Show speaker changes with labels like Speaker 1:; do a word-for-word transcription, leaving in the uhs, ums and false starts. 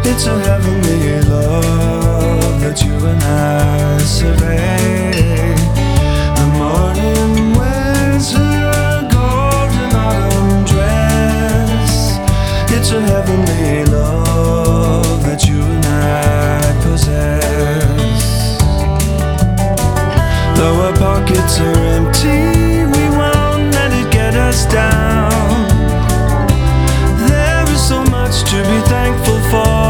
Speaker 1: It's a heavenly love that you and I survey. The morning wears her golden autumn dress. It's a heavenly love that you and I possess. Though our pockets are empty,